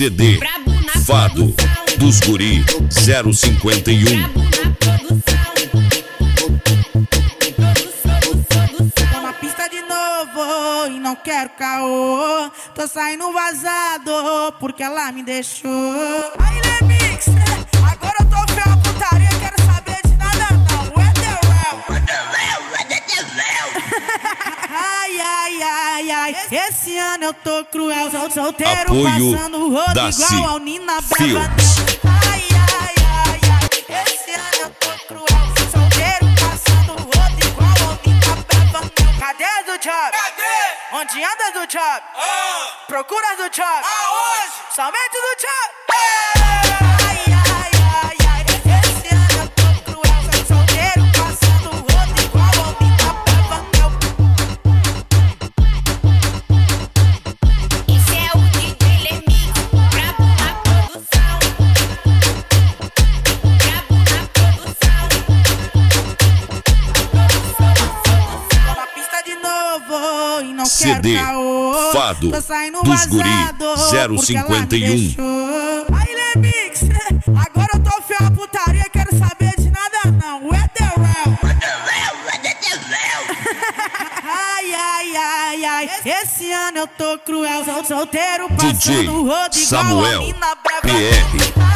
CD Fado dos Guri 051. Tô na pista de novo e não quero caô. Tô saindo vazado porque ela me deixou. Aí, Lemix, agora eu tô feio a putaria, quero saber de nada não. What the hell? Ai, ai, ai, ai, esse ano eu tô cruel, solteiro, Apoio passando o rodo Daci igual ao Nina Brava. Filmes. Ai, ai, ai, ai, esse ano eu tô cruel, solteiro, passando o rodo igual ao Nina Brava. Cadê as do job? Cadê? Onde andas do job? Procuras do job? Aonde? Somente do job? Ai, ai, ai, ai, esse ano eu tô cruel, solteiro, passando o rodo igual ao Nina Brava. Esse é o DJ Lemix, brabo na produção. Brabo na produção. Tô na pista de novo e não CD quero caô. Fado Tô saindo dos Guri vazado porque ela me 051. deixou. Aí, Lemix, agora eu tô feio a putaria, quero saber de nada não. What the hell? Ai, ai, ai, ai, esse ano eu tô cruel, solteiro, DJ passando o rodo igual a Samuel Nina Brava. PR.